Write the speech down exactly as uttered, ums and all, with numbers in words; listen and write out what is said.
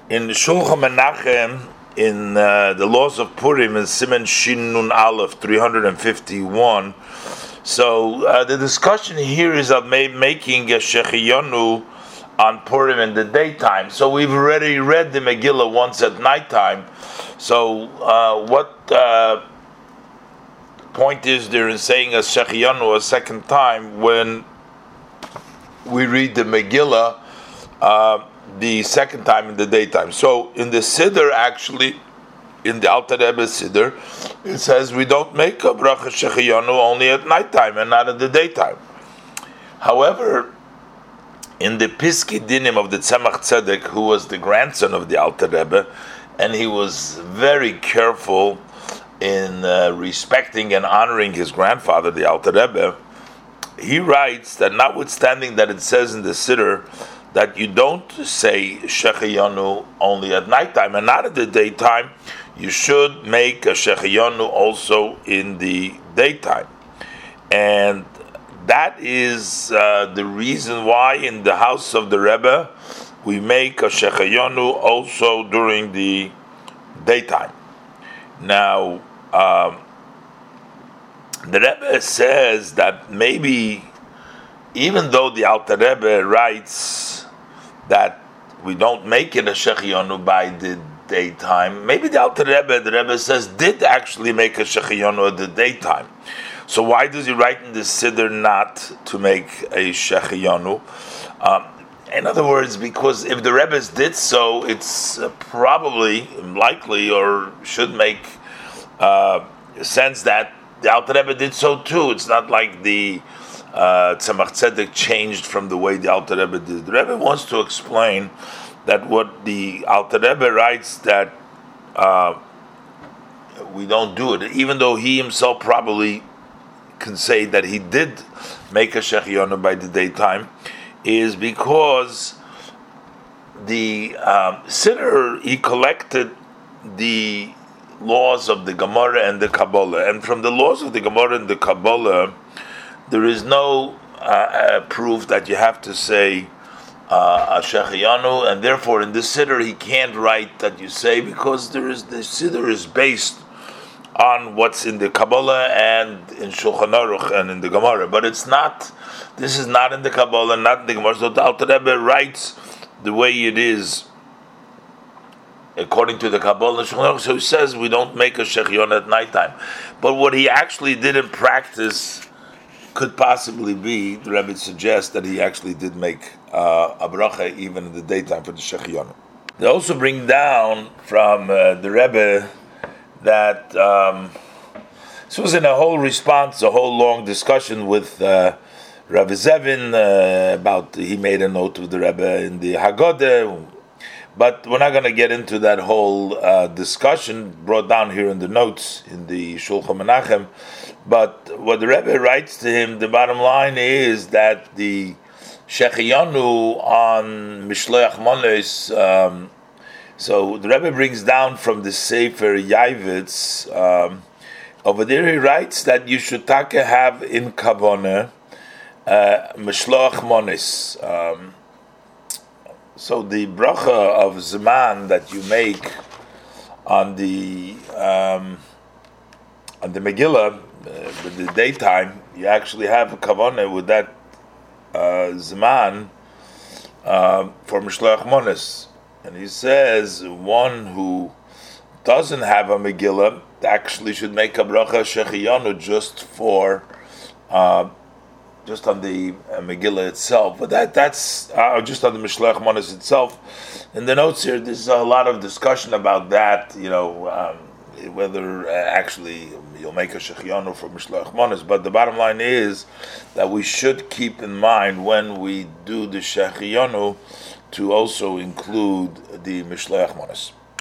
In Shulchan Menachem, in uh, the laws of Purim, in Siman Shin Nun Aleph three hundred fifty-one, so uh, the discussion here is of ma- making a Shechiyonu on Purim in the daytime. So we've already read the Megillah once at nighttime. So uh, what uh, point is there in saying a Shechiyonu a second time when we read the Megillah uh, the second time in the daytime? So in the Siddur, actually, in the Alter Rebbe Siddur, it says we don't make a bracha Shechiyonu only at nighttime and not in the daytime. However, in the Piski Dinim of the Tzemach Tzedek, who was the grandson of the Alter Rebbe, and he was very careful in uh, respecting and honoring his grandfather, the Alter Rebbe, he writes that notwithstanding that it says in the Siddur that you don't say Shechiyonu only at nighttime and not at the daytime, you should make a Shechiyonu also in the daytime. And that is uh, the reason why in the house of the Rebbe we make a Shechiyonu also during the daytime. Now, um, the Rebbe says that maybe even though the Alter Rebbe writes that we don't make it a Shechiyonu by the daytime, maybe the Alter Rebbe, the Rebbe says, did actually make a Shechiyonu at the daytime. So why does he write in the Siddur not to make a Shechiyonu? Um, in other words, because if the Rebbes did so, it's uh, probably likely or should make uh, sense that the Alter Rebbe did so too. It's not like the uh, Tzemach Tzedek changed from the way the Alter Rebbe did. The Rebbe wants to explain that what the Alter Rebbe writes that uh, we don't do it, even though he himself probably can say that he did make a Shechiyonu by the daytime, is because the um, Siddur, he collected the laws of the Gemara and the Kabbalah, and from the laws of the Gemara and the Kabbalah, there is no uh, uh, proof that you have to say uh, a Shechiyonu, and therefore in the Siddur he can't write that you say, because there is the Siddur is based on what's in the Kabbalah and in Shulchan Aruch and in the Gemara, but it's not. This is not in the Kabbalah, not in the Gemara. So the Alter Rebbe writes the way it is according to the Kabbalah and Shulchan Aruch. So he says we don't make a Shechiyonu at nighttime, but what he actually did in practice could possibly be, the Rebbe suggests that he actually did make uh, a bracha even in the daytime for the Shechiyonu. They also bring down from uh, the Rebbe that um, this was in a whole response, a whole long discussion with uh, Rabbi Zevin uh, about, he made a note of the Rebbe in the Haggadah, but we're not going to get into that whole uh, discussion brought down here in the notes in the Shulchan Menachem. But what the Rebbe writes to him, the bottom line is that the Shechiyonu on Mishloach Monos, um, so the Rebbe brings down from the Sefer Yavitz, um, over there he writes that you should taka have in Kavanah uh, Mishloach Monos. Um, so the bracha of Zman that you make on the um, on the Megillah, uh, in the daytime, you actually have a Kavanah with that uh, Zman uh, for Mishloach Monos. And he says one who doesn't have a Megillah actually should make a bracha Shechiyonu just for, uh, just on the uh, Megillah itself. But that that's uh, just on the Mishloach Monos itself. In the notes here, there's a lot of discussion about that. You know, um, whether uh, actually you'll make a Shechiyonu for Mishloach Monos. But the bottom line is that we should keep in mind when we do the Shechiyonu to also include the Mishloach Monos.